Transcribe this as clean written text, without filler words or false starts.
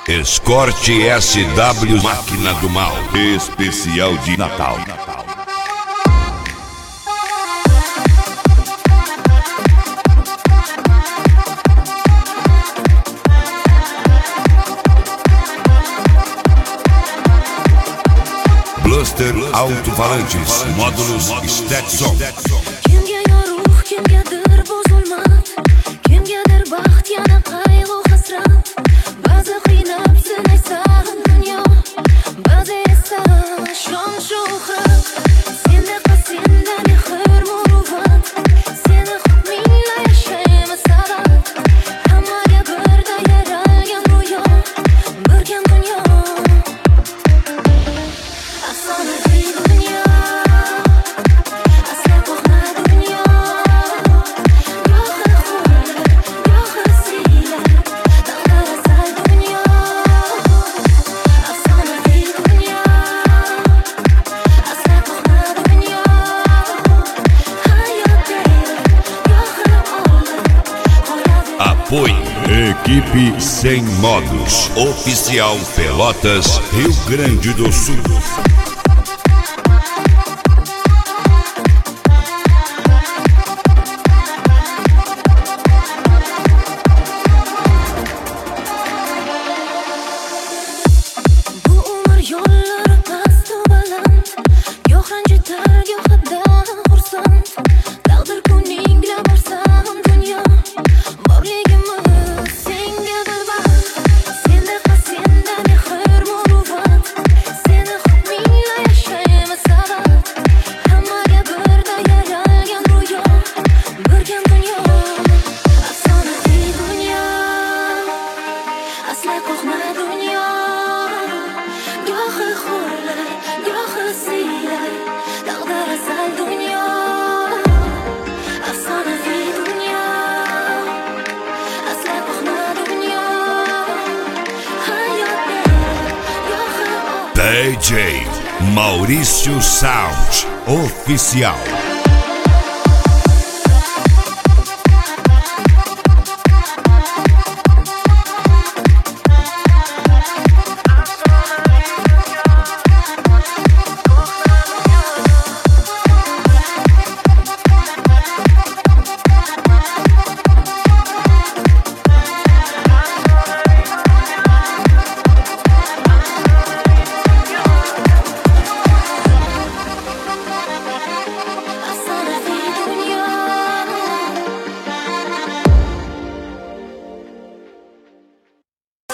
Escort SW Máquina do Mal, especial de Natal. Bluster alto-falantes, módulos Stetson. Kimga yorug', kimgadir buzulmat, kimgadir baxt yana qayg'u hasrat. Ba'zi qiynab sinaysan dunyo, ba'zi esa shon shuhrat. Sendaqa senda mehr muruvvat, seni hukmingla yashaymiz abad. Hammaga birday yaralgan ro'yo, birgam dunyo. Afsonaviy dunyo, asla qo'rqma dunyo. Gohi hurlar, gohi siylar, taqdir asal dunyo. Afsonaviy dunyo, asla qo'rqma dunyo. Hayot deyil, gohi oldin qo'yadi. Apoio Equipe Sem Modos, oficial Pelotas, Rio Grande do Sul. Bu umr yo'llari past-u baland, goh ranjitar, gohida xursand. Taqdir kuningla borsam dunyo, borligimiz senga bilbaxt. Sendaqa senda mehr muruvvat, seni hukmingla yashaymiz abad. Hammaga birday yaralgan ro'yo, birgam dunyo. Afsonaviy dunyo, asla qo'rqma dunyo. Gohi hurlar, gohi siylar, taqdir asal dunyo. Afsonaviy dunyo, asla qo'rqma dunyo. Hayot deyil, gohi DJ Maurício Sound, oficial.